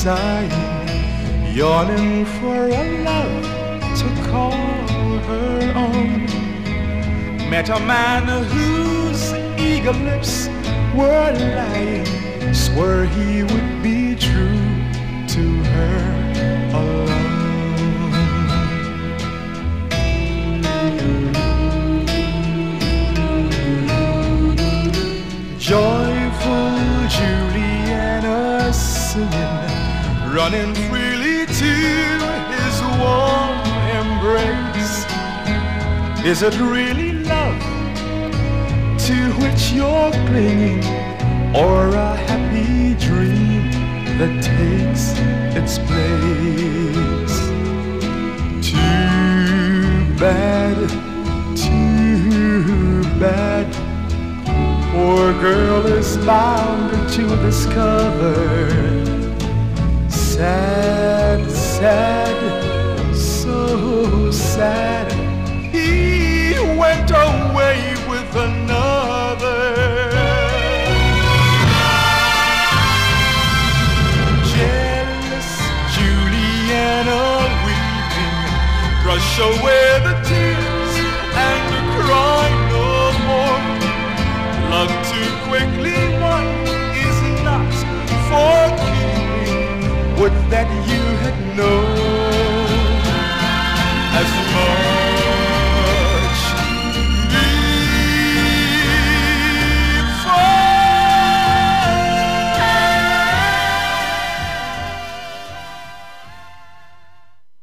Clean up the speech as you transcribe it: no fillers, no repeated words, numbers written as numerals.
sighing, yearning for a love to call her own. Met a man whose eager lips were lying, swore he would be true to her alone. Joyful Juliana singing, running freely to his warm embrace. Is it really love to which you're clinging, or a happy dream that takes its place? Too bad, too bad. Poor girl is bound to discover. Sad, sad, so sad. He went away with another. Jealous Juliana weeping, brush away the tears and cry no more. Love too quickly won is not for keeping. Would that you had known.